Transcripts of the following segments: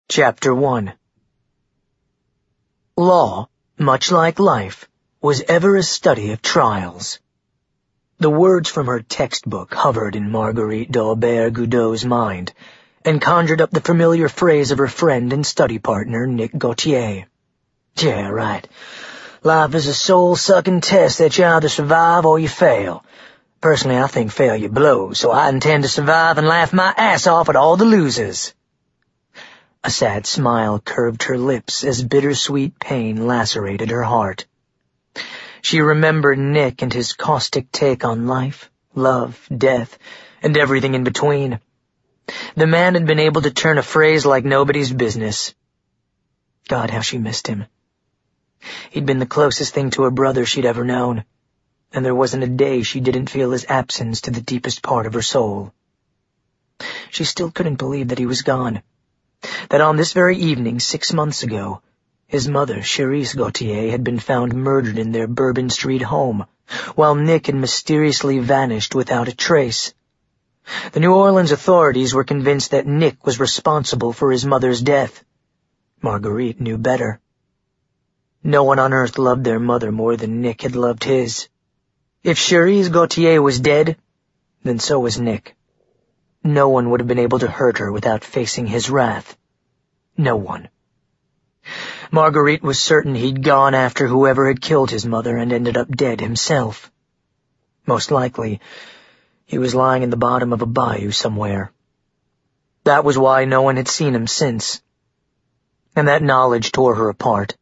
Chapter 1. Law, much like life, was ever a study of trials. The words from her textbook hovered in Marguerite d'Aubert Goudot's mind, and conjured up the familiar phrase of her friend and study partner, Nick Gautier. Yeah, right. Life is a soul-sucking test that you either survive or you fail. Personally, I think failure blows, so I intend to survive and laugh my ass off at all the losers. A sad smile curved her lips as bittersweet pain lacerated her heart. She remembered Nick and his caustic take on life, love, death, and everything in between. The man had been able to turn a phrase like nobody's business. God, how she missed him. He'd been the closest thing to a brother she'd ever known, and there wasn't a day she didn't feel his absence to the deepest part of her soul. She still couldn't believe that he was gone. That on this very evening, 6 months ago, his mother, Cherise Gautier, had been found murdered in their Bourbon Street home, while Nick had mysteriously vanished without a trace. The New Orleans authorities were convinced that Nick was responsible for his mother's death. Marguerite knew better. No one on earth loved their mother more than Nick had loved his. If Cherise Gautier was dead, then so was Nick. No one would have been able to hurt her without facing his wrath. No one. Marguerite was certain he'd gone after whoever had killed his mother and ended up dead himself. Most likely, he was lying in the bottom of a bayou somewhere. That was why no one had seen him since. And that knowledge tore her apart.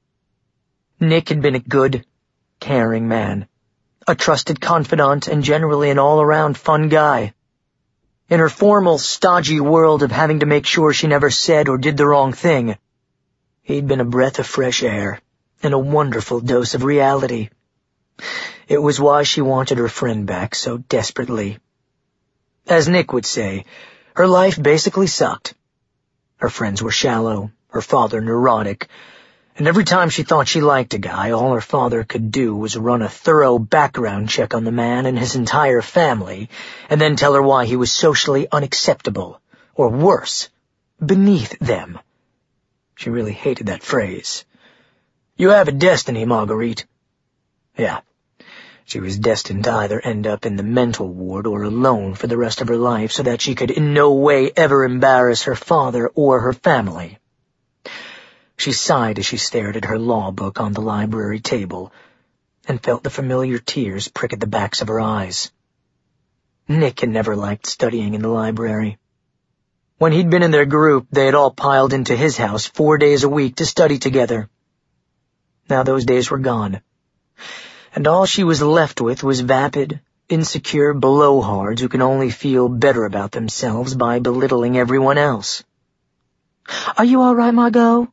Nick had been a good, caring man, a trusted confidant, and generally an all-around fun guy. In her formal, stodgy world of having to make sure she never said or did the wrong thing, he'd been a breath of fresh air and a wonderful dose of reality. It was why she wanted her friend back so desperately. As Nick would say, her life basically sucked. Her friends were shallow, her father neurotic, and every time she thought she liked a guy, all her father could do was run a thorough background check on the man and his entire family, and then tell her why he was socially unacceptable, or worse, beneath them. She really hated that phrase. You have a destiny, Marguerite. Yeah, she was destined to either end up in the mental ward or alone for the rest of her life so that she could in no way ever embarrass her father or her family. She sighed as she stared at her law book on the library table and felt the familiar tears prick at the backs of her eyes. Nick had never liked studying in the library. When he'd been in their group, they had all piled into his house 4 days a week to study together. Now those days were gone, and all she was left with was vapid, insecure blowhards who can only feel better about themselves by belittling everyone else. "Are you all right, Margot?"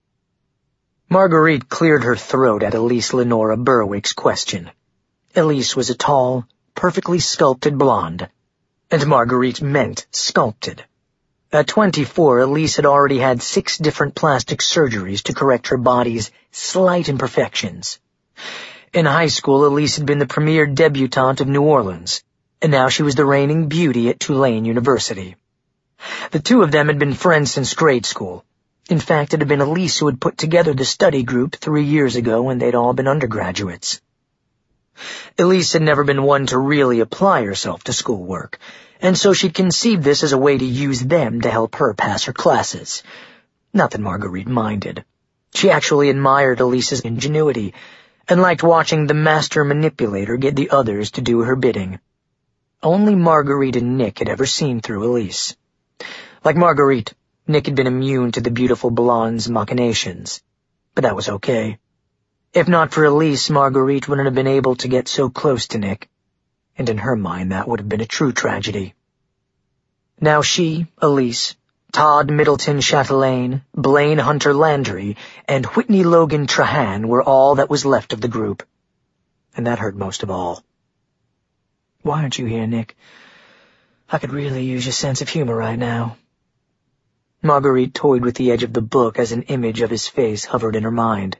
Marguerite cleared her throat at Elise Lenora Berwick's question. Elise was a tall, perfectly sculpted blonde, and Marguerite meant sculpted. At 24, Elise had already had 6 different plastic surgeries to correct her body's slight imperfections. In high school, Elise had been the premier debutante of New Orleans, and now she was the reigning beauty at Tulane University. The two of them had been friends since grade school. In fact, it had been Elise who had put together the study group 3 years ago when they'd all been undergraduates. Elise had never been one to really apply herself to schoolwork, and so she'd conceived this as a way to use them to help her pass her classes. Not that Marguerite minded. She actually admired Elise's ingenuity, and liked watching the master manipulator get the others to do her bidding. Only Marguerite and Nick had ever seen through Elise. Like Marguerite, Nick had been immune to the beautiful blonde's machinations, but that was okay. If not for Elise, Marguerite wouldn't have been able to get so close to Nick, and in her mind that would have been a true tragedy. Now she, Elise, Todd Middleton Chatelaine, Blaine Hunter Landry, and Whitney Logan Trahan were all that was left of the group, and that hurt most of all. "Why aren't you here, Nick? I could really use your sense of humor right now." Marguerite toyed with the edge of the book as an image of his face hovered in her mind.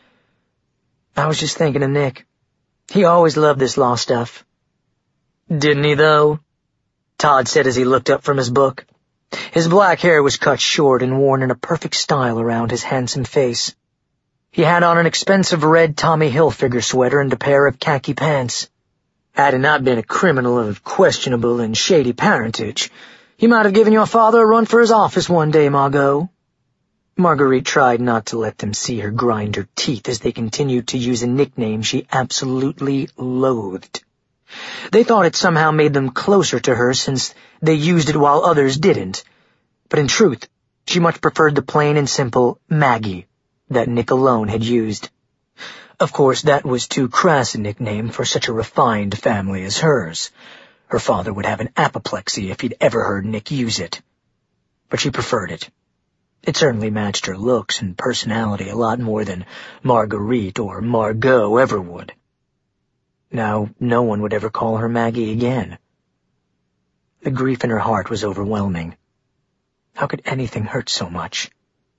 "I was just thinking of Nick. He always loved this law stuff." "Didn't he, though?" Todd said as he looked up from his book. His black hair was cut short and worn in a perfect style around his handsome face. He had on an expensive red Tommy Hilfiger sweater and a pair of khaki pants. Had he not been a criminal of questionable and shady parentage, he might have given your father a run for his office one day, Margot. Marguerite tried not to let them see her grind her teeth as they continued to use a nickname she absolutely loathed. They thought it somehow made them closer to her since they used it while others didn't. But in truth, she much preferred the plain and simple Maggie that Nick alone had used. Of course, that was too crass a nickname for such a refined family as hers. Her father would have an apoplexy if he'd ever heard Nick use it. But she preferred it. It certainly matched her looks and personality a lot more than Marguerite or Margot ever would. Now, no one would ever call her Maggie again. The grief in her heart was overwhelming. How could anything hurt so much?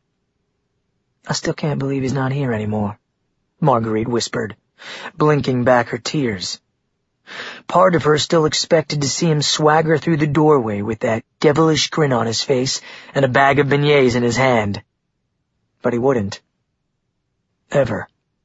I still can't believe he's not here anymore, Marguerite whispered, blinking back her tears. Part of her still expected to see him swagger through the doorway with that devilish grin on his face and a bag of beignets in his hand. But he wouldn't. Ever.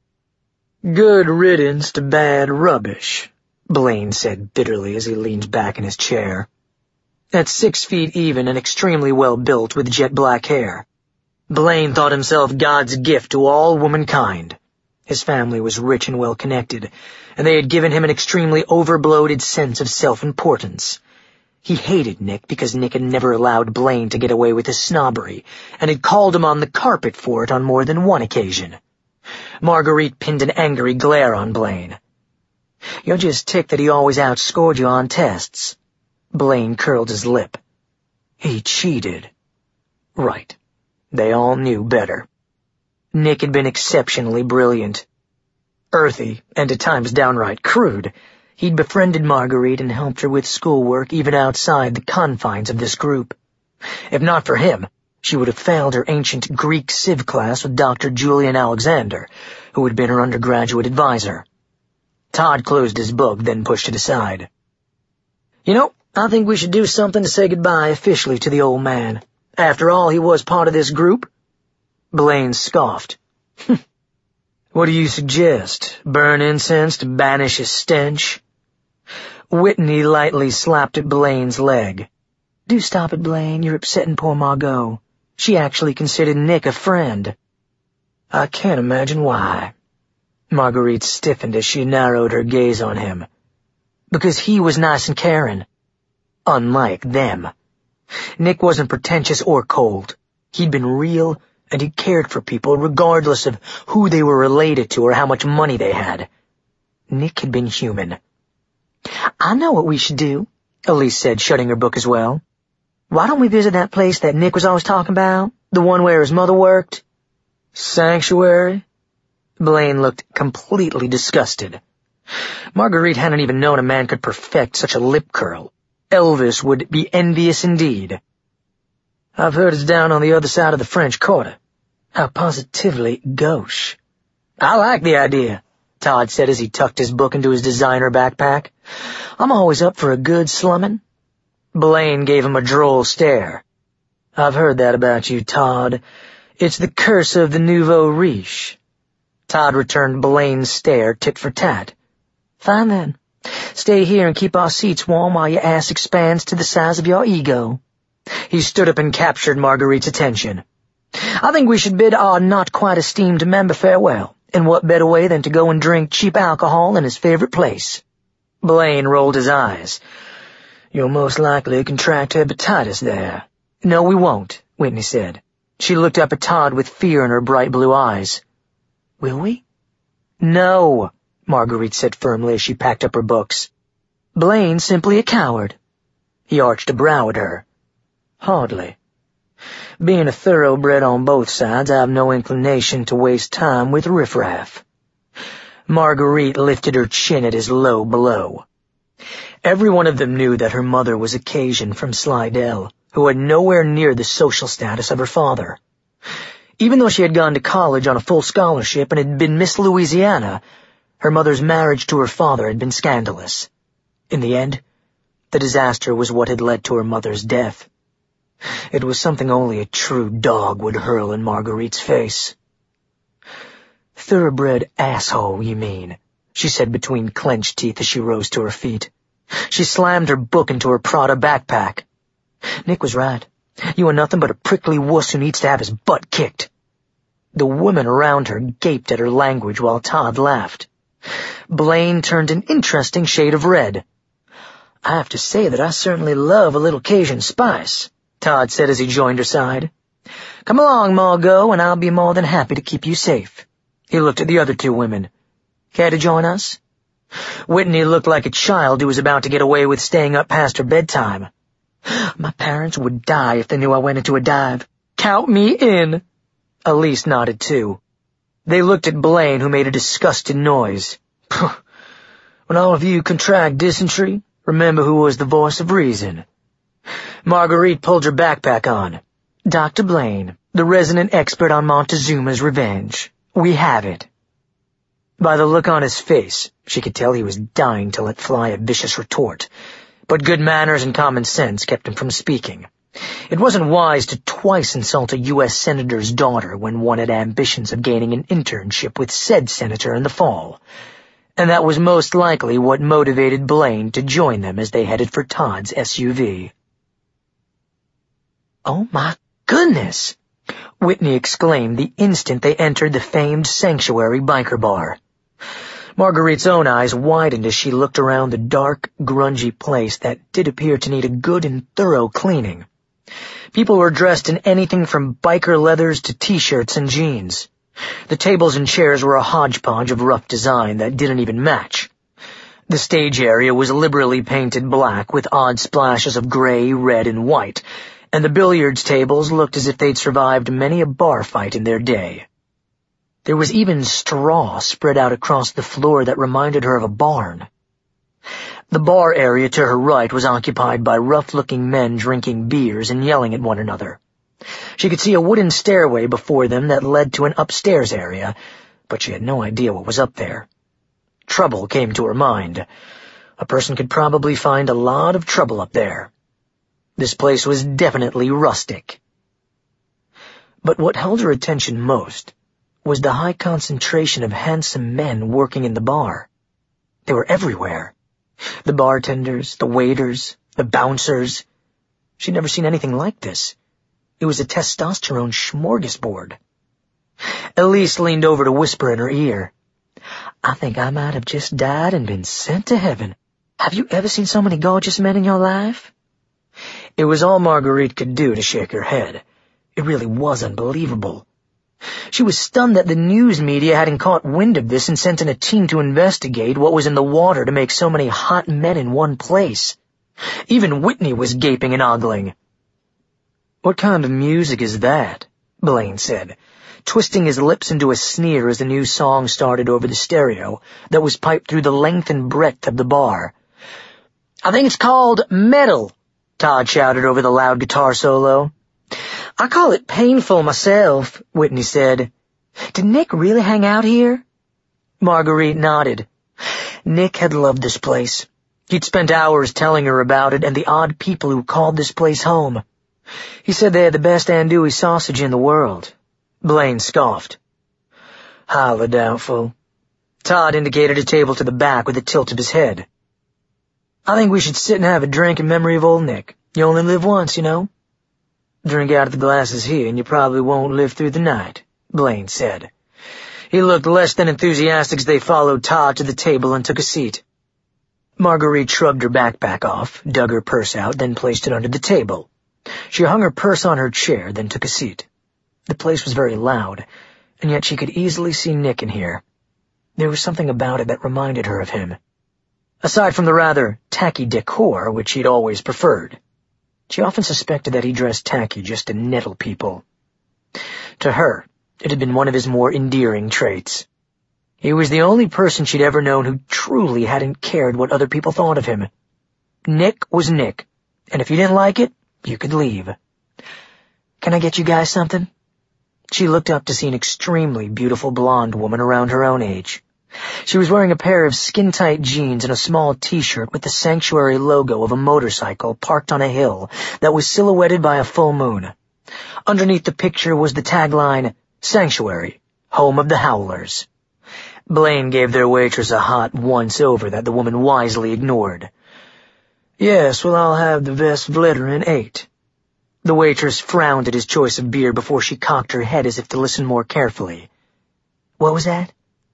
Good riddance to bad rubbish, Blaine said bitterly as he leaned back in his chair. At 6 feet even and extremely well built with jet black hair, Blaine thought himself God's gift to all womankind. His family was rich and well-connected, and they had given him an extremely overbloated sense of self-importance. He hated Nick because Nick had never allowed Blaine to get away with his snobbery, and had called him on the carpet for it on more than one occasion. Marguerite pinned an angry glare on Blaine. You're just ticked that he always outscored you on tests. Blaine curled his lip. He cheated. Right. They all knew better. Nick had been exceptionally brilliant. Earthy, and at times downright crude, he'd befriended Marguerite and helped her with schoolwork even outside the confines of this group. If not for him, she would have failed her ancient Greek civ class with Dr. Julian Alexander, who had been her undergraduate advisor. Todd closed his book, then pushed it aside. You know, I think we should do something to say goodbye officially to the old man. After all, he was part of this group. Blaine scoffed. What do you suggest? Burn incense to banish his stench? Whitney lightly slapped at Blaine's leg. Do stop it, Blaine. You're upsetting poor Margot. She actually considered Nick a friend. I can't imagine why. Marguerite stiffened as she narrowed her gaze on him. Because he was nice and caring. Unlike them. Nick wasn't pretentious or cold. He'd been real, and he cared for people regardless of who they were related to or how much money they had. Nick had been human. I know what we should do, Elise said, shutting her book as well. Why don't we visit that place that Nick was always talking about? The one where his mother worked? Sanctuary? Blaine looked completely disgusted. Marguerite hadn't even known a man could perfect such a lip curl. Elvis would be envious indeed. I've heard it's down on the other side of the French Quarter. How positively gauche. I like the idea, Todd said as he tucked his book into his designer backpack. I'm always up for a good slumming. Blaine gave him a droll stare. I've heard that about you, Todd. It's the curse of the nouveau riche. Todd returned Blaine's stare tit for tat. Fine then. Stay here and keep our seats warm while your ass expands to the size of your ego. He stood up and captured Marguerite's attention. I think we should bid our not-quite-esteemed member farewell, and what better way than to go and drink cheap alcohol in his favorite place? Blaine rolled his eyes. You'll most likely contract hepatitis there. No, we won't, Whitney said. She looked up at Todd with fear in her bright blue eyes. Will we? No, Marguerite said firmly as she packed up her books. Blaine's simply a coward. He arched a brow at her. Hardly. Being a thoroughbred on both sides, I have no inclination to waste time with riffraff. Marguerite lifted her chin at his low blow. Every one of them knew that her mother was a Cajun from Slidell, who had nowhere near the social status of her father. Even though she had gone to college on a full scholarship and had been Miss Louisiana, her mother's marriage to her father had been scandalous. In the end, the disaster was what had led to her mother's death. It was something only a true dog would hurl in Marguerite's face. "Thoroughbred asshole, you mean," she said between clenched teeth as she rose to her feet. She slammed her book into her Prada backpack. "Nick was right. You are nothing but a prickly wuss who needs to have his butt kicked." The women around her gaped at her language while Todd laughed. Blaine turned an interesting shade of red. "I have to say that I certainly love a little Cajun spice," Todd said as he joined her side. "Come along, Margot, and I'll be more than happy to keep you safe." He looked at the other two women. "Care to join us?" Whitney looked like a child who was about to get away with staying up past her bedtime. "My parents would die if they knew I went into a dive." "Count me in." Elise nodded too. They looked at Blaine, who made a disgusted noise. "When all of you contract dysentery, remember who was the voice of reason." Marguerite pulled her backpack on. "Dr. Blaine, the resident expert on Montezuma's revenge. We have it." By the look on his face, she could tell he was dying to let fly a vicious retort, but good manners and common sense kept him from speaking. It wasn't wise to twice insult a U.S. senator's daughter when one had ambitions of gaining an internship with said senator in the fall, and that was most likely what motivated Blaine to join them as they headed for Todd's SUV. "Oh my goodness!" Whitney exclaimed the instant they entered the famed Sanctuary biker bar. Marguerite's own eyes widened as she looked around the dark, grungy place that did appear to need a good and thorough cleaning. People were dressed in anything from biker leathers to T-shirts and jeans. The tables and chairs were a hodgepodge of rough design that didn't even match. The stage area was liberally painted black with odd splashes of gray, red, and white, and the billiards tables looked as if they'd survived many a bar fight in their day. There was even straw spread out across the floor that reminded her of a barn. The bar area to her right was occupied by rough-looking men drinking beers and yelling at one another. She could see a wooden stairway before them that led to an upstairs area, but she had no idea what was up there. Trouble came to her mind. A person could probably find a lot of trouble up there. This place was definitely rustic. But what held her attention most was the high concentration of handsome men working in the bar. They were everywhere. The bartenders, the waiters, the bouncers. She'd never seen anything like this. It was a testosterone smorgasbord. Elise leaned over to whisper in her ear, "I think I might have just died and been sent to heaven. Have you ever seen so many gorgeous men in your life?" It was all Marguerite could do to shake her head. It really was unbelievable. She was stunned that the news media hadn't caught wind of this and sent in a team to investigate what was in the water to make so many hot men in one place. Even Whitney was gaping and ogling. "What kind of music is that?" Blaine said, twisting his lips into a sneer as the new song started over the stereo that was piped through the length and breadth of the bar. "I think it's called metal," Todd shouted over the loud guitar solo. "I call it painful myself," Whitney said. "Did Nick really hang out here?" Marguerite nodded. Nick had loved this place. He'd spent hours telling her about it and the odd people who called this place home. He said they had the best andouille sausage in the world. Blaine scoffed. "Highly doubtful." Todd indicated a table to the back with a tilt of his head. "I think we should sit and have a drink in memory of old Nick. You only live once, you know." "Drink out of the glasses here and you probably won't live through the night," Blaine said. He looked less than enthusiastic as they followed Todd to the table and took a seat. Marguerite shrugged her backpack off, dug her purse out, then placed it under the table. She hung her purse on her chair, then took a seat. The place was very loud, and yet she could easily see Nick in here. There was something about it that reminded her of him. Aside from the rather tacky decor, which she'd always preferred. She often suspected that he dressed tacky just to nettle people. To her, it had been one of his more endearing traits. He was the only person she'd ever known who truly hadn't cared what other people thought of him. Nick was Nick, and if you didn't like it, you could leave. "Can I get you guys something?" She looked up to see an extremely beautiful blonde woman around her own age. She was wearing a pair of skin-tight jeans and a small t-shirt with the Sanctuary logo of a motorcycle parked on a hill that was silhouetted by a full moon. Underneath the picture was the tagline, "Sanctuary, home of the Howlers." Blaine gave their waitress a hot once-over that the woman wisely ignored. "Yes, well, I'll have the Vest Vlitteren 8. The waitress frowned at his choice of beer before she cocked her head as if to listen more carefully. "What was that?"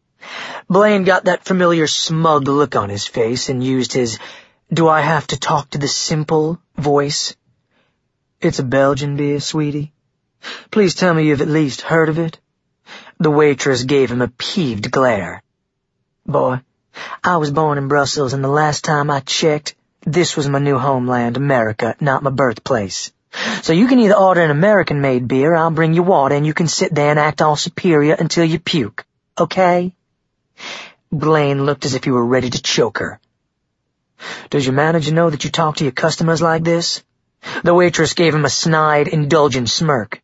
Blaine got that familiar smug look on his face and used his "do I have to talk to the simple" voice. "It's a Belgian beer, sweetie. Please tell me you've at least heard of it." The waitress gave him a peeved glare. "Boy, I was born in Brussels, and the last time I checked, this was my new homeland, America, not my birthplace. So you can either order an American-made beer, I'll bring you water, and you can sit there and act all superior until you puke. Okay?" Blaine looked as if he were ready to choke her. "Does your manager know that you talk to your customers like this?" The waitress gave him a snide, indulgent smirk.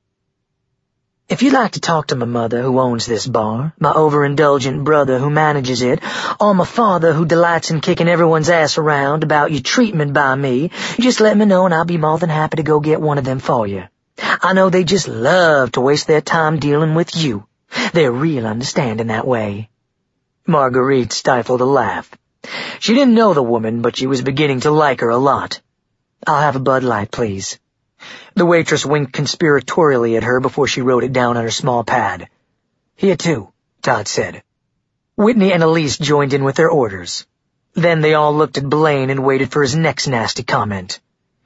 "If you'd like to talk to my mother who owns this bar, my overindulgent brother who manages it, or my father who delights in kicking everyone's ass around about your treatment by me, just let me know and I'll be more than happy to go get one of them for you. I know they just love to waste their time dealing with you. They're real understanding that way." Marguerite stifled a laugh. She didn't know the woman, but she was beginning to like her a lot. "I'll have a Bud Light, please." The waitress winked conspiratorially at her before she wrote it down on her small pad. "Here too," Todd said. Whitney and Elise joined in with their orders. Then they all looked at Blaine and waited for his next nasty comment.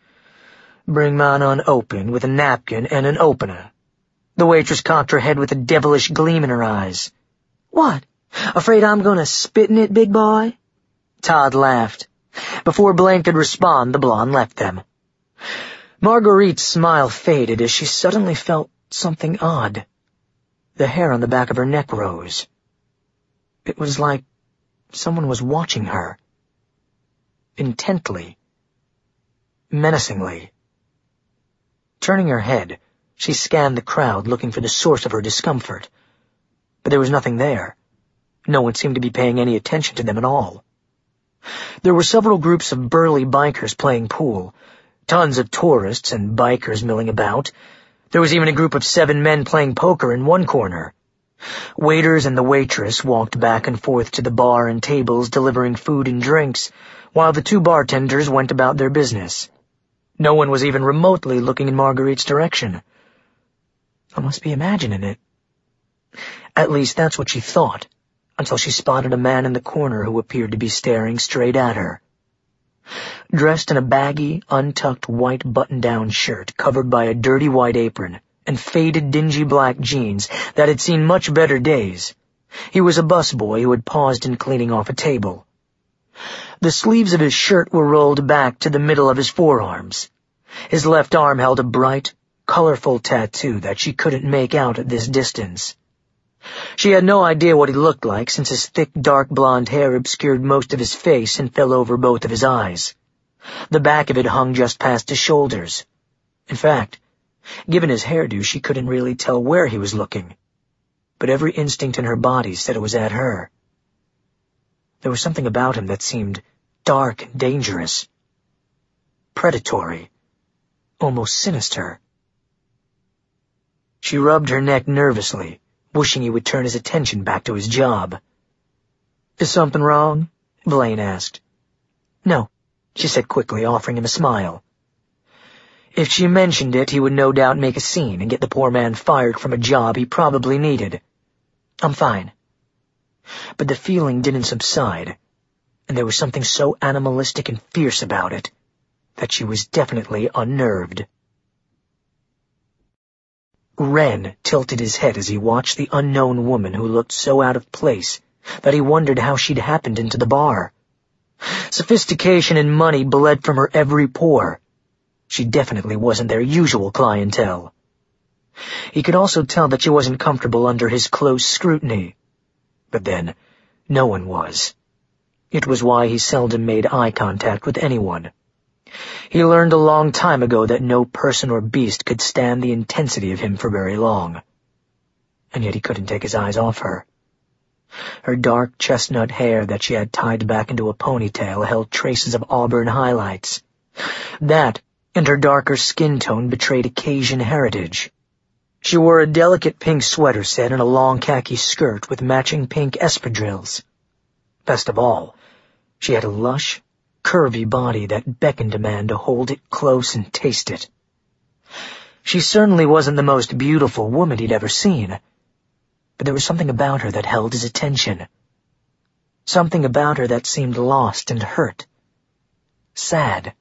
"Bring mine unopened with a napkin and an opener." The waitress cocked her head with a devilish gleam in her eyes. "What? Afraid I'm gonna spit in it, big boy?" Todd laughed. Before Blaine could respond, the blonde left them. Marguerite's smile faded as she suddenly felt something odd. The hair on the back of her neck rose. It was like someone was watching her. Intently. Menacingly. Turning her head, she scanned the crowd looking for the source of her discomfort. But there was nothing there. No one seemed to be paying any attention to them at all. There were several groups of burly bikers playing pool, tons of tourists and bikers milling about. There was even a group of 7 men playing poker in one corner. Waiters and the waitress walked back and forth to the bar and tables delivering food and drinks, while the 2 bartenders went about their business. No one was even remotely looking in Marguerite's direction. I must be imagining it. At least that's what she thought, until she spotted a man in the corner who appeared to be staring straight at her. Dressed in a baggy, untucked white button-down shirt covered by a dirty white apron and faded, dingy black jeans that had seen much better days, he was a busboy who had paused in cleaning off a table. The sleeves of his shirt were rolled back to the middle of his forearms. His left arm held a bright, colorful tattoo that she couldn't make out at this distance. She had no idea what he looked like since his thick, dark blonde hair obscured most of his face and fell over both of his eyes. The back of it hung just past his shoulders. In fact, given his hairdo, she couldn't really tell where he was looking. But every instinct in her body said it was at her. There was something about him that seemed dark and dangerous. Predatory. Almost sinister. She rubbed her neck nervously, wishing he would turn his attention back to his job. "Is something wrong?" Blaine asked. "No," she said quickly, offering him a smile. If she mentioned it, he would no doubt make a scene and get the poor man fired from a job he probably needed. "I'm fine." But the feeling didn't subside, and there was something so animalistic and fierce about it that she was definitely unnerved. Wren tilted his head as he watched the unknown woman who looked so out of place that he wondered how she'd happened into the bar. Sophistication and money bled from her every pore. She definitely wasn't their usual clientele. He could also tell that she wasn't comfortable under his close scrutiny. But then, no one was. It was why he seldom made eye contact with anyone. He learned a long time ago that no person or beast could stand the intensity of him for very long. And yet he couldn't take his eyes off her. Her dark chestnut hair that she had tied back into a ponytail held traces of auburn highlights. That, and her darker skin tone betrayed Caucasian heritage. She wore a delicate pink sweater set and a long khaki skirt with matching pink espadrilles. Best of all, she had a lush, curvy body that beckoned a man to hold it close and taste it. She certainly wasn't the most beautiful woman he'd ever seen, but there was something about her that held his attention. Something about her that seemed lost and hurt. Sad.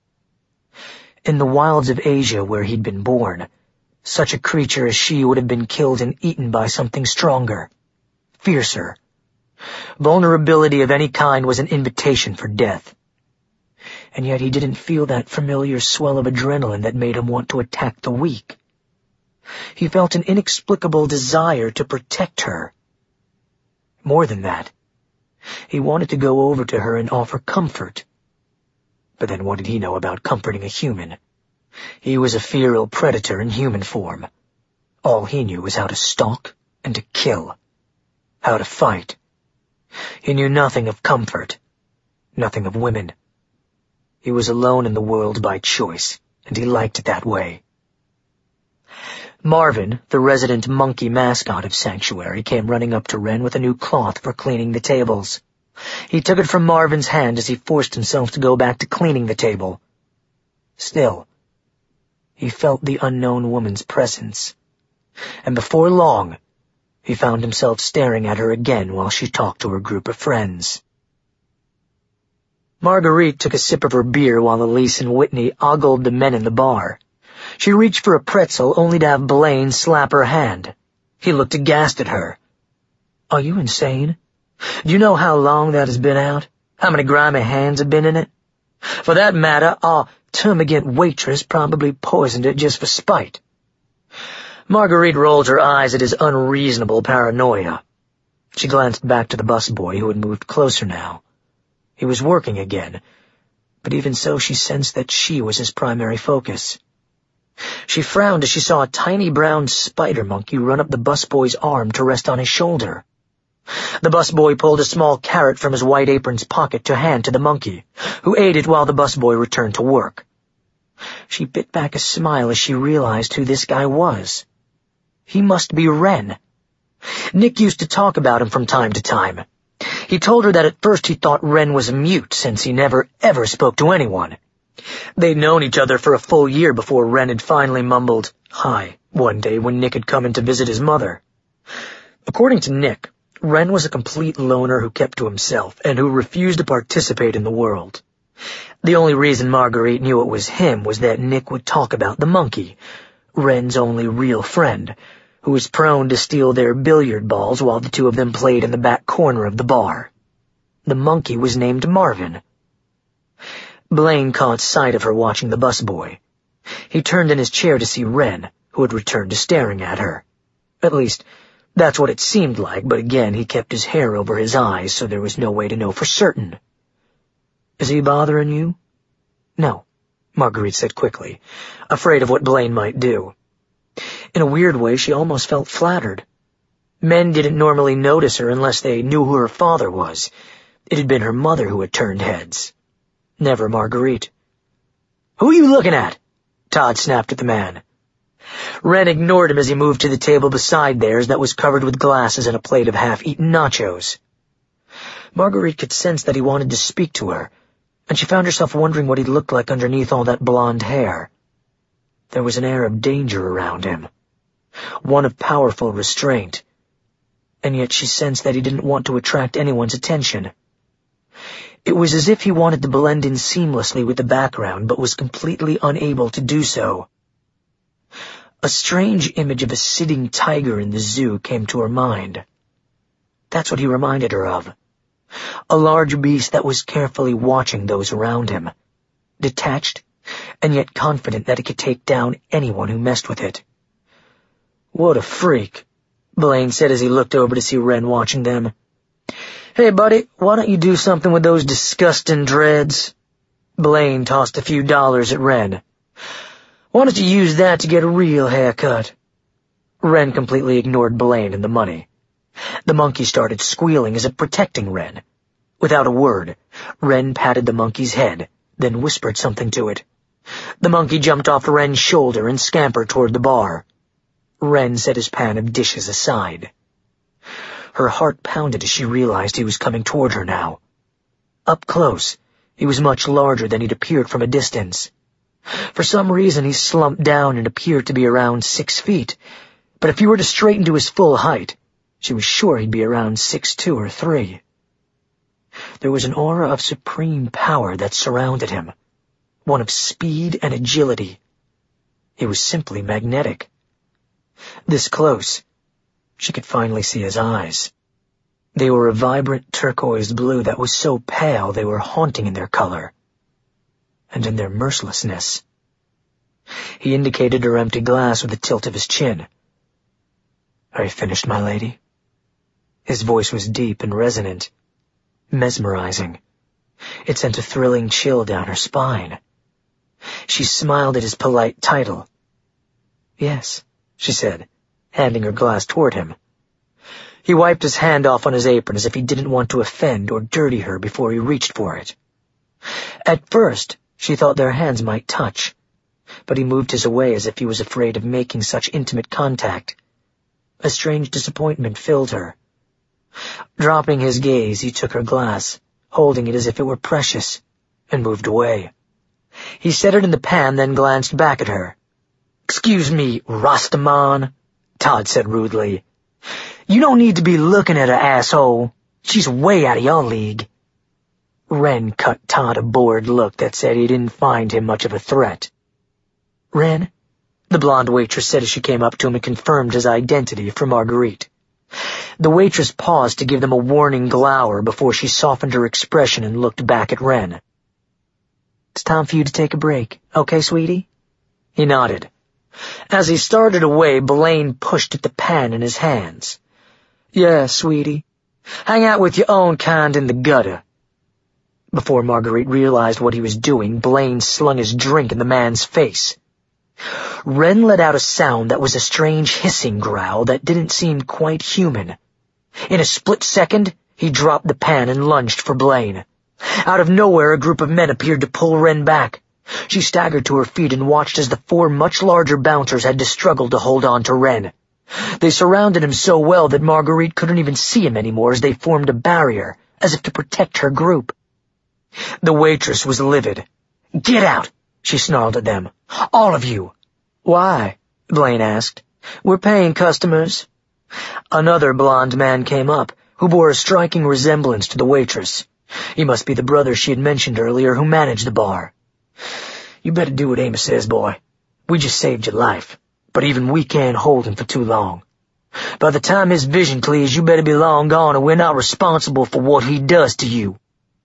In the wilds of Asia where he'd been born, such a creature as she would have been killed and eaten by something stronger, fiercer. Vulnerability of any kind was an invitation for death. And yet he didn't feel that familiar swell of adrenaline that made him want to attack the weak. He felt an inexplicable desire to protect her. More than that, he wanted to go over to her and offer comfort. But then what did he know about comforting a human? He was a feral predator in human form. All he knew was how to stalk and to kill. How to fight. He knew nothing of comfort. Nothing of women. He was alone in the world by choice, and he liked it that way. Marvin, the resident monkey mascot of Sanctuary, came running up to Wren with a new cloth for cleaning the tables. He took it from Marvin's hand as he forced himself to go back to cleaning the table. Still, he felt the unknown woman's presence, and before long, he found himself staring at her again while she talked to her group of friends. Marguerite took a sip of her beer while Elise and Whitney ogled the men in the bar. She reached for a pretzel only to have Blaine slap her hand. He looked aghast at her. "Are you insane? Do you know how long that has been out? How many grimy hands have been in it? For that matter, our termagant waitress probably poisoned it just for spite." Marguerite rolled her eyes at his unreasonable paranoia. She glanced back to the busboy, who had moved closer now. He was working again, but even so she sensed that she was his primary focus. She frowned as she saw a tiny brown spider monkey run up the busboy's arm to rest on his shoulder. The busboy pulled a small carrot from his white apron's pocket to hand to the monkey, who ate it while the busboy returned to work. She bit back a smile as she realized who this guy was. He must be Wren. Nick used to talk about him from time to time. He told her that at first he thought Wren was a mute since he never ever spoke to anyone. They'd known each other for a full year before Wren had finally mumbled "hi" one day when Nick had come in to visit his mother. According to Nick, Wren was a complete loner who kept to himself and who refused to participate in the world. The only reason Marguerite knew it was him was that Nick would talk about the monkey, Wren's only real friend, who was prone to steal their billiard balls while the two of them played in the back corner of the bar. The monkey was named Marvin. Blaine caught sight of her watching the busboy. He turned in his chair to see Wren, who had returned to staring at her. At least, that's what it seemed like, but again he kept his hair over his eyes, so there was no way to know for certain. "Is he bothering you?" "No," Marguerite said quickly, afraid of what Blaine might do. In a weird way, she almost felt flattered. Men didn't normally notice her unless they knew who her father was. It had been her mother who had turned heads. Never Marguerite. "Who are you looking at?" Todd snapped at the man. Wren ignored him as he moved to the table beside theirs that was covered with glasses and a plate of half-eaten nachos. Marguerite could sense that he wanted to speak to her, and she found herself wondering what he looked like underneath all that blonde hair. There was an air of danger around him, one of powerful restraint, and yet she sensed that he didn't want to attract anyone's attention. It was as if he wanted to blend in seamlessly with the background, but was completely unable to do so. A strange image of a sitting tiger in the zoo came to her mind. That's what he reminded her of. A large beast that was carefully watching those around him, detached, and yet confident that it could take down anyone who messed with it. "What a freak," Blaine said as he looked over to see Wren watching them. "Hey, buddy, why don't you do something with those disgusting dreads?" Blaine tossed a few dollars at Wren. "Why don't you use that to get a real haircut?" Wren completely ignored Blaine and the money. The monkey started squealing as if protecting Wren. Without a word, Wren patted the monkey's head, then whispered something to it. The monkey jumped off Wren's shoulder and scampered toward the bar. Wren set his pan of dishes aside. Her heart pounded as she realized he was coming toward her now. Up close, he was much larger than he'd appeared from a distance. For some reason, he slumped down and appeared to be around 6 feet, but if he were to straighten to his full height, she was sure he'd be around 6'2" or 3". There was an aura of supreme power that surrounded him, one of speed and agility. He was simply magnetic. This close, she could finally see his eyes. They were a vibrant turquoise blue that was so pale they were haunting in their color and in their mercilessness. He indicated her empty glass with a tilt of his chin. "Are you finished, my lady?" His voice was deep and resonant, mesmerizing. It sent a thrilling chill down her spine. She smiled at his polite title. "Yes," she said, handing her glass toward him. He wiped his hand off on his apron as if he didn't want to offend or dirty her before he reached for it. At first, she thought their hands might touch, but he moved his away as if he was afraid of making such intimate contact. A strange disappointment filled her. Dropping his gaze, he took her glass, holding it as if it were precious, and moved away. He set it in the pan, then glanced back at her. "Excuse me, Rastaman," Todd said rudely. "You don't need to be looking at her, asshole. She's way out of your league." Wren cut Todd a bored look that said he didn't find him much of a threat. "Wren?" the blonde waitress said as she came up to him and confirmed his identity for Marguerite. The waitress paused to give them a warning glower before she softened her expression and looked back at Wren. "It's time for you to take a break, okay, sweetie?" He nodded. As he started away, Blaine pushed at the pan in his hands. "Yeah, sweetie. Hang out with your own kind in the gutter." Before Marguerite realized what he was doing, Blaine slung his drink in the man's face. Wren let out a sound that was a strange hissing growl that didn't seem quite human. In a split second, he dropped the pan and lunged for Blaine. Out of nowhere, a group of men appeared to pull Wren back. She staggered to her feet and watched as the 4 much larger bouncers had to struggle to hold on to Wren. They surrounded him so well that Marguerite couldn't even see him anymore as they formed a barrier, as if to protect her group. The waitress was livid. "Get out!" she snarled at them. "All of you!" "Why?" Blaine asked. "We're paying customers." Another blond man came up, who bore a striking resemblance to the waitress. He must be the brother she had mentioned earlier who managed the bar. "You better do what Amos says, boy. We just saved your life, but even we can't hold him for too long. By the time his vision clears, you better be long gone, and we're not responsible for what he does to you."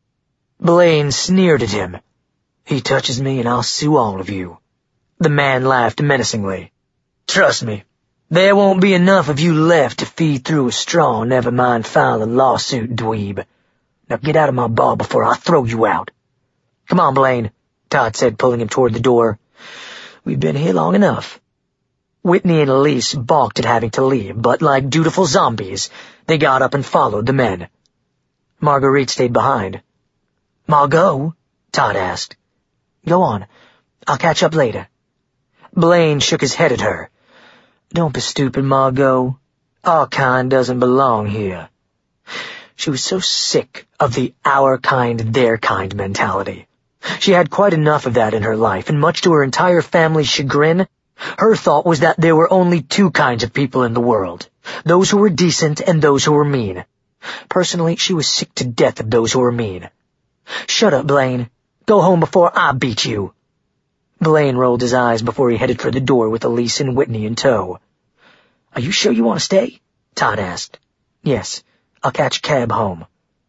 Blaine sneered at him. "He touches me and I'll sue all of you." The man laughed menacingly. "Trust me, there won't be enough of you left to feed through a straw, never mind file a lawsuit, dweeb. Now get out of my bar before I throw you out." "Come on, Blaine," Todd said, pulling him toward the door. "We've been here long enough." Whitney and Elise balked at having to leave, but like dutiful zombies, they got up and followed the men. Marguerite stayed behind. "Margot?" Todd asked. "Go on. I'll catch up later." Blaine shook his head at her. "Don't be stupid, Margot. Our kind doesn't belong here." She was so sick of the our kind, their kind mentality. She had quite enough of that in her life, and much to her entire family's chagrin, her thought was that there were only 2 kinds of people in the world, those who were decent and those who were mean. Personally, she was sick to death of those who were mean. "Shut up, Blaine. Go home before I beat you." Blaine rolled his eyes before he headed for the door with Elise and Whitney in tow. "Are you sure you want to stay?" Todd asked. "Yes. I'll catch a cab home."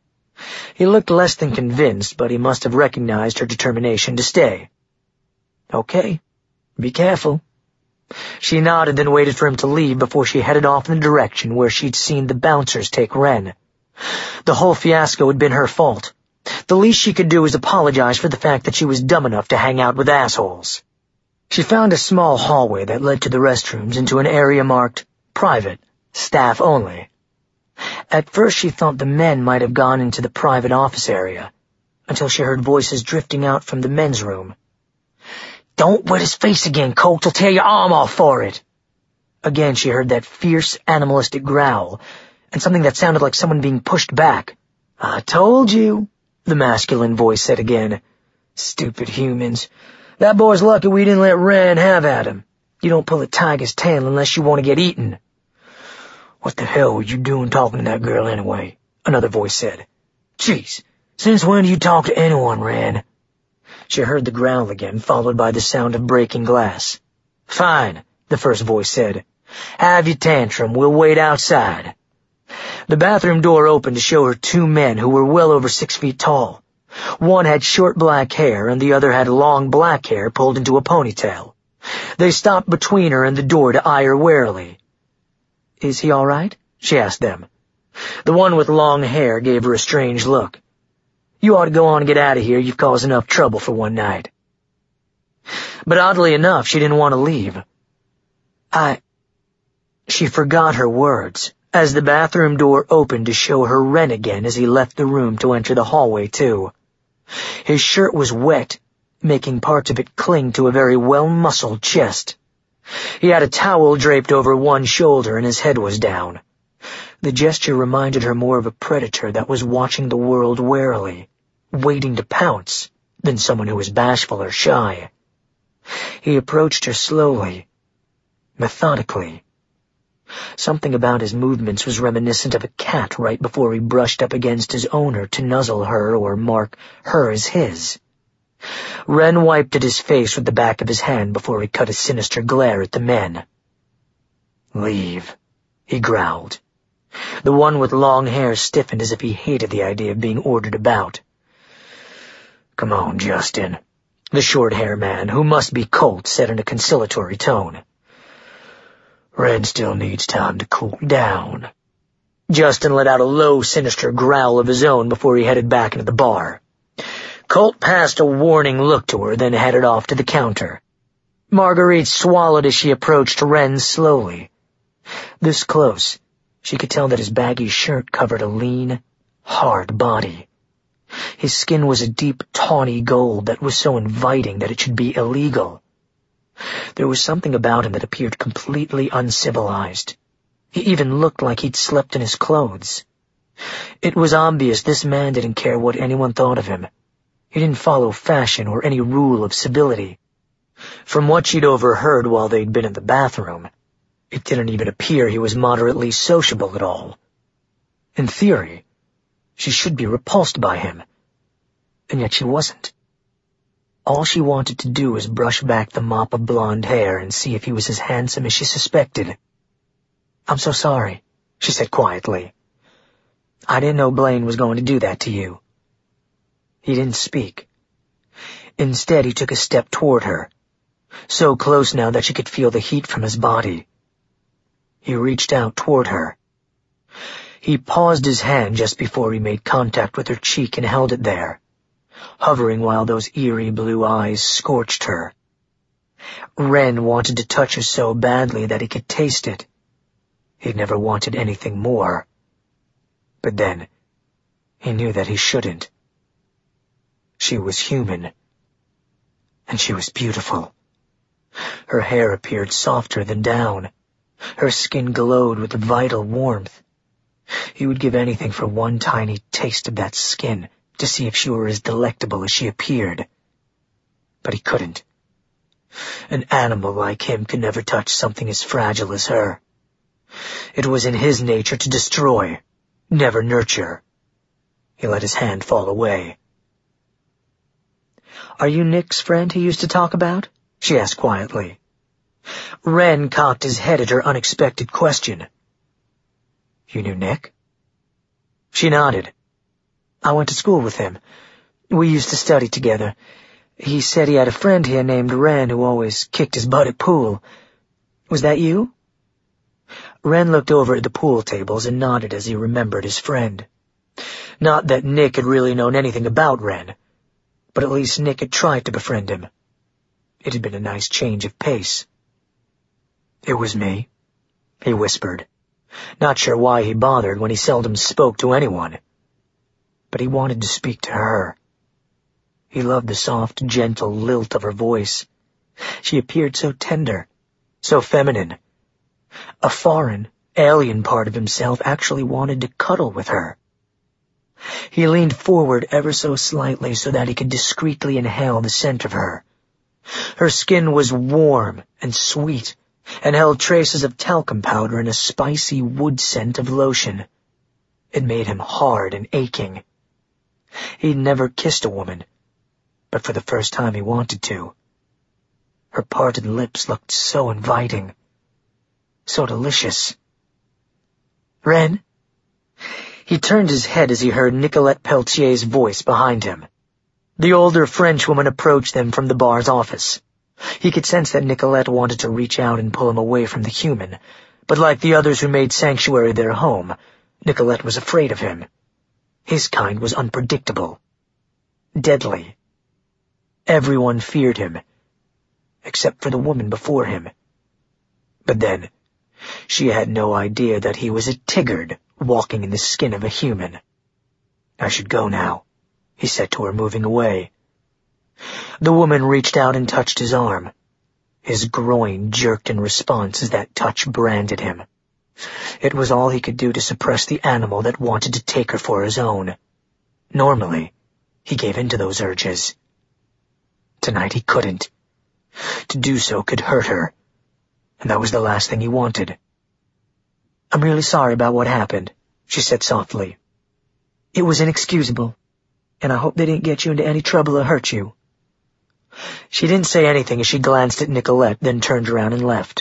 He looked less than convinced, but he must have recognized her determination to stay. "Okay. Be careful." She nodded, then waited for him to leave before she headed off in the direction where she'd seen the bouncers take Wren. The whole fiasco had been her fault. The least she could do was apologize for the fact that she was dumb enough to hang out with assholes. She found a small hallway that led to the restrooms into an area marked private, staff only. At first she thought the men might have gone into the private office area, until she heard voices drifting out from the men's room. "Don't wet his face again, Colt. He'll tear your arm off for it." Again she heard that fierce, animalistic growl, and something that sounded like someone being pushed back. "I told you," the masculine voice said again. "Stupid humans. That boy's lucky we didn't let Wren have at him. You don't pull a tiger's tail unless you want to get eaten." "What the hell were you doing talking to that girl anyway?" another voice said. "Jeez, since when do you talk to anyone, Wren?" She heard the growl again, followed by the sound of breaking glass. "Fine," the first voice said. "Have your tantrum. We'll wait outside." The bathroom door opened to show her two men who were well over 6 feet tall. One had short black hair, and the other had long black hair pulled into a ponytail. They stopped between her and the door to eye her warily. "Is he all right?" she asked them. The one with long hair gave her a strange look. "You ought to go on and get out of here. You've caused enough trouble for one night." But oddly enough, she didn't want to leave. She forgot her words as the bathroom door opened to show her Wren again as he left the room to enter the hallway too. His shirt was wet, making parts of it cling to a very well-muscled chest. He had a towel draped over one shoulder and his head was down. The gesture reminded her more of a predator that was watching the world warily, waiting to pounce, than someone who was bashful or shy. He approached her slowly, methodically. Something about his movements was reminiscent of a cat right before he brushed up against his owner to nuzzle her or mark her as his. Wren wiped at his face with the back of his hand before he cut a sinister glare at the men. "Leave," he growled. The one with long hair stiffened as if he hated the idea of being ordered about. "Come on, Justin," the short-hair man, who must be Colt, said in a conciliatory tone. "Wren still needs time to cool down." Justin let out a low, sinister growl of his own before he headed back into the bar. Colt passed a warning look to her, then headed off to the counter. Marguerite swallowed as she approached Wren slowly. This close, she could tell that his baggy shirt covered a lean, hard body. His skin was a deep, tawny gold that was so inviting that it should be illegal. There was something about him that appeared completely uncivilized. He even looked like he'd slept in his clothes. It was obvious this man didn't care what anyone thought of him. He didn't follow fashion or any rule of civility. From what she'd overheard while they'd been in the bathroom, it didn't even appear he was moderately sociable at all. In theory, she should be repulsed by him, and yet she wasn't. All she wanted to do was brush back the mop of blonde hair and see if he was as handsome as she suspected. "I'm so sorry," she said quietly. "I didn't know Blaine was going to do that to you." He didn't speak. Instead, he took a step toward her, so close now that she could feel the heat from his body. He reached out toward her. He paused his hand just before he made contact with her cheek and held it there, hovering while those eerie blue eyes scorched her. Wren wanted to touch her so badly that he could taste it. He'd never wanted anything more. But then, he knew that he shouldn't. She was human. And she was beautiful. Her hair appeared softer than down. Her skin glowed with vital warmth. He would give anything for one tiny taste of that skin, to see if she were as delectable as she appeared. But he couldn't. An animal like him could never touch something as fragile as her. It was in his nature to destroy, never nurture. He let his hand fall away. "Are you Nick's friend he used to talk about?" she asked quietly. Wren cocked his head at her unexpected question. "You knew Nick?" She nodded. "I went to school with him. We used to study together. He said he had a friend here named Wren who always kicked his butt at pool. Was that you?" Wren looked over at the pool tables and nodded as he remembered his friend. Not that Nick had really known anything about Wren, but at least Nick had tried to befriend him. It had been a nice change of pace. "It was me," he whispered. Not sure why he bothered when he seldom spoke to anyone. But he wanted to speak to her. He loved the soft, gentle lilt of her voice. She appeared so tender, so feminine. A foreign, alien part of himself actually wanted to cuddle with her. He leaned forward ever so slightly so that he could discreetly inhale the scent of her. Her skin was warm and sweet, and held traces of talcum powder and a spicy wood scent of lotion. It made him hard and aching. He'd never kissed a woman, but for the first time he wanted to. Her parted lips looked so inviting, so delicious. "Ren?" He turned his head as he heard Nicolette Peltier's voice behind him. The older Frenchwoman approached them from the bar's office. He could sense that Nicolette wanted to reach out and pull him away from the human, but like the others who made Sanctuary their home, Nicolette was afraid of him. His kind was unpredictable, deadly. Everyone feared him, except for the woman before him. But then, she had no idea that he was a Tigard walking in the skin of a human. "I should go now," he said to her, moving away. The woman reached out and touched his arm. His groin jerked in response as that touch branded him. It was all he could do to suppress the animal that wanted to take her for his own. Normally, he gave in to those urges. Tonight he couldn't. To do so could hurt her, and that was the last thing he wanted. "I'm really sorry about what happened," she said softly. "It was inexcusable, and I hope they didn't get you into any trouble or hurt you." She didn't say anything as she glanced at Nicolette, then turned around and left.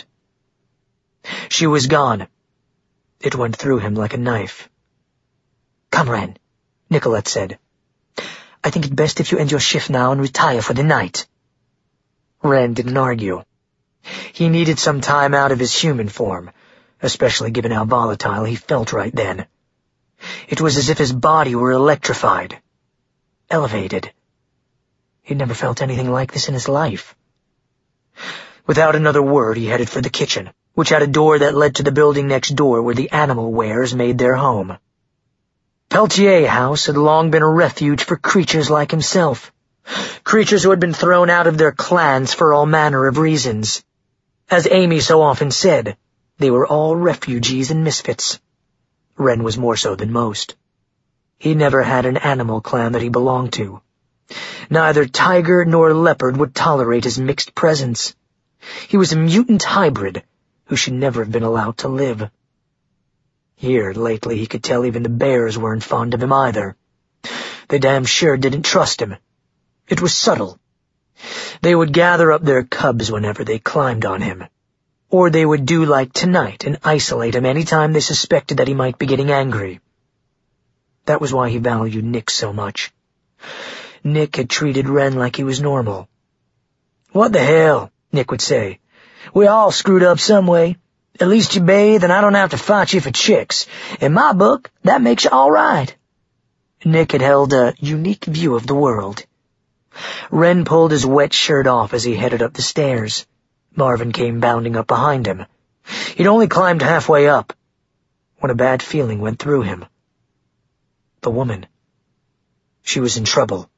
She was gone. It went through him like a knife. "Come, Ren," Nicolette said. "I think it's best if you end your shift now and retire for the night." Ren didn't argue. He needed some time out of his human form, especially given how volatile he felt right then. It was as if his body were electrified, elevated. He'd never felt anything like this in his life. Without another word, he headed for the kitchen, which had a door that led to the building next door where the animal wares made their home. Peltier House had long been a refuge for creatures like himself, creatures who had been thrown out of their clans for all manner of reasons. As Amy so often said, they were all refugees and misfits. Ren was more so than most. He never had an animal clan that he belonged to. Neither tiger nor leopard would tolerate his mixed presence. He was a mutant hybrid who should never have been allowed to live. Here, lately, he could tell even the bears weren't fond of him either. They damn sure didn't trust him. It was subtle. They would gather up their cubs whenever they climbed on him, or they would do like tonight and isolate him any time they suspected that he might be getting angry. That was why he valued Nick so much. Nick had treated Ren like he was normal. "What the hell," Nick would say. "We all screwed up some way. At least you bathe and I don't have to fight you for chicks. In my book, that makes you all right." Nick had held a unique view of the world. Ren pulled his wet shirt off as he headed up the stairs. Marvin came bounding up behind him. He'd only climbed halfway up when a bad feeling went through him. The woman. She was in trouble.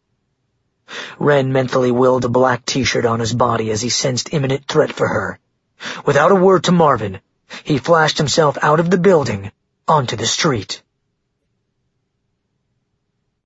Ren mentally willed a black t-shirt on his body as he sensed imminent threat for her. Without a word to Marvin, he flashed himself out of the building onto the street.